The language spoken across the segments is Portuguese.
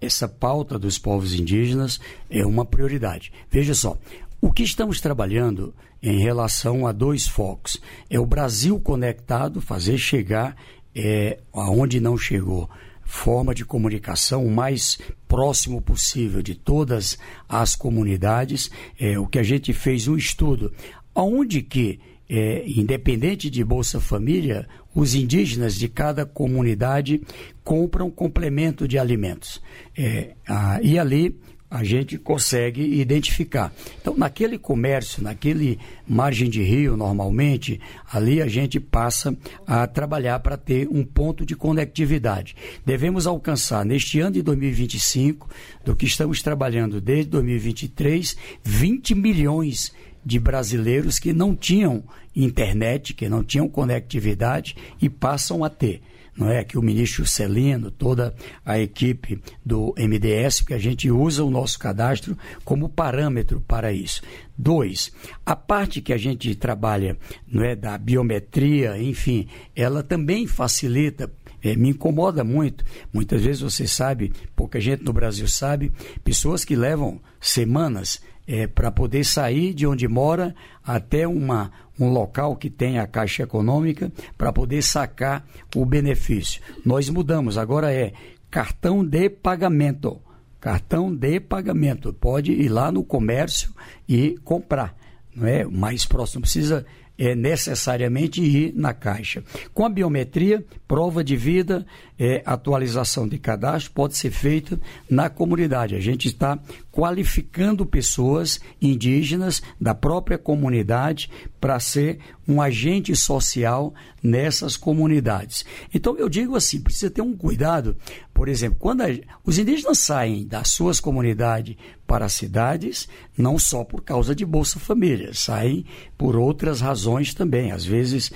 essa pauta dos povos indígenas é uma prioridade. Veja só, o que estamos trabalhando em relação a 2 focos é o Brasil conectado, fazer chegar aonde não chegou, forma de comunicação o mais próximo possível de todas as comunidades. O que a gente fez um estudo, onde que, independente de Bolsa Família, os indígenas de cada comunidade compram complemento de alimentos. E ali a gente consegue identificar. Então, naquele comércio, naquele margem de rio, normalmente, ali a gente passa a trabalhar para ter um ponto de conectividade. Devemos alcançar, neste ano de 2025, do que estamos trabalhando desde 2023, 20 milhões de brasileiros que não tinham internet, que não tinham conectividade e passam a ter. Não é que o ministro Celino, toda a equipe do MDS, porque a gente usa o nosso cadastro como parâmetro para isso. 2, a parte que a gente trabalha, não é, da biometria, enfim, ela também facilita. Me incomoda muito, muitas vezes você sabe, pouca gente no Brasil sabe, pessoas que levam semanas para poder sair de onde mora até um local que tem a Caixa Econômica para poder sacar o benefício. Nós mudamos, agora é cartão de pagamento. Cartão de pagamento. Pode ir lá no comércio e comprar. Não é? O mais próximo, precisa necessariamente ir na Caixa. Com a biometria, prova de vida, atualização de cadastro pode ser feita na comunidade. A gente está qualificando pessoas indígenas da própria comunidade para ser um agente social nessas comunidades. Então, eu digo assim, precisa ter um cuidado. Por exemplo, quando os indígenas saem das suas comunidades para as cidades, não só por causa de Bolsa Família, saem por outras razões também, às vezes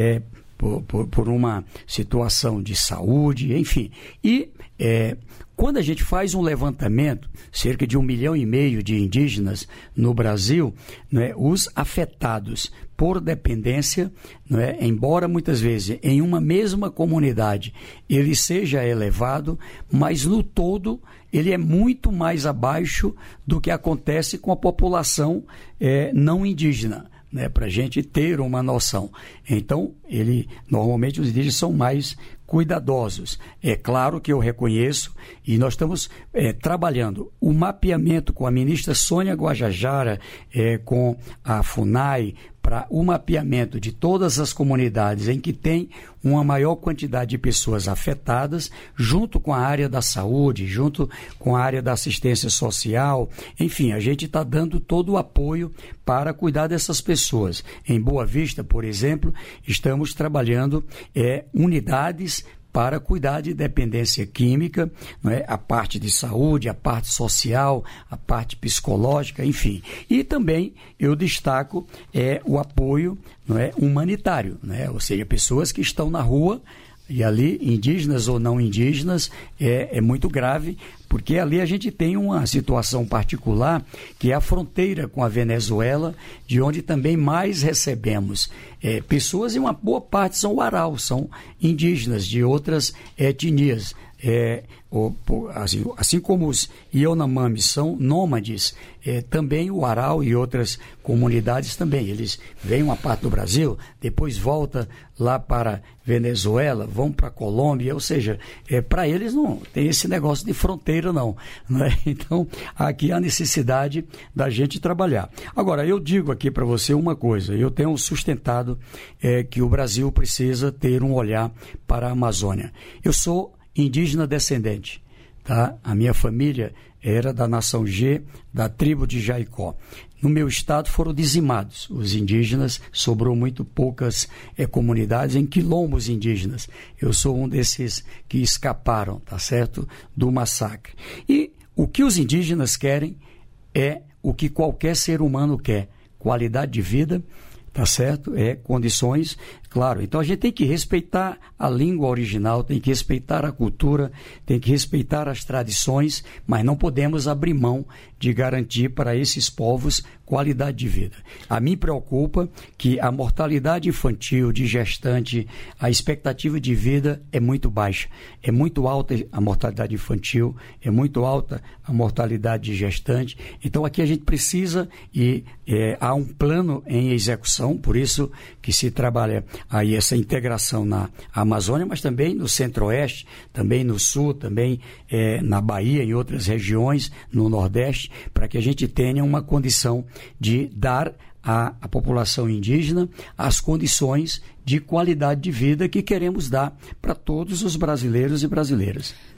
por uma situação de saúde, enfim. E quando a gente faz um levantamento, cerca de 1,5 milhão de indígenas no Brasil, os afetados por dependência, embora muitas vezes em uma mesma comunidade ele seja elevado, mas no todo ele é muito mais abaixo do que acontece com a população não indígena. Para a gente ter uma noção. Então, normalmente os indígenas são mais cuidadosos. É claro que eu reconheço e nós estamos trabalhando o mapeamento com a ministra Sônia Guajajara, com a FUNAI, para o mapeamento de todas as comunidades em que tem uma maior quantidade de pessoas afetadas, junto com a área da saúde, junto com a área da assistência social. Enfim, a gente está dando todo o apoio para cuidar dessas pessoas. Em Boa Vista, por exemplo, estamos trabalhando unidades para cuidar de dependência química, a parte de saúde, a parte social, a parte psicológica, enfim. E também eu destaco o apoio humanitário, ou seja, pessoas que estão na rua, e ali, indígenas ou não indígenas, é muito grave, porque ali a gente tem uma situação particular, que é a fronteira com a Venezuela, de onde também mais recebemos pessoas, e uma boa parte são Warau, são indígenas de outras etnias. Assim como os Yanomami são nômades, também o Warau e outras comunidades também. Eles vêm uma parte do Brasil, depois volta lá para Venezuela, vão para a Colômbia, ou seja, para eles não tem esse negócio de fronteira não é? Então, aqui há necessidade da gente trabalhar. Agora, eu digo aqui para você uma coisa, eu tenho sustentado que o Brasil precisa ter um olhar para a Amazônia. Eu sou indígena descendente, tá? A minha família era da nação G, da tribo de Jaicó. No meu estado foram dizimados os indígenas, sobrou muito poucas comunidades em quilombos indígenas. Eu sou um desses que escaparam, tá certo? Do massacre. E o que os indígenas querem é o que qualquer ser humano quer: qualidade de vida, tá certo? Condições. Claro, então a gente tem que respeitar a língua original, tem que respeitar a cultura, tem que respeitar as tradições, mas não podemos abrir mão de garantir para esses povos qualidade de vida. A mim preocupa que a mortalidade infantil, de gestante, a expectativa de vida é muito baixa. É muito alta a mortalidade infantil, é muito alta a mortalidade de gestante. Então aqui a gente precisa e há um plano em execução, por isso que se trabalha aí essa integração na Amazônia, mas também no Centro-Oeste, também no Sul, também na Bahia, em outras regiões, no Nordeste, para que a gente tenha uma condição de dar à população indígena as condições de qualidade de vida que queremos dar para todos os brasileiros e brasileiras.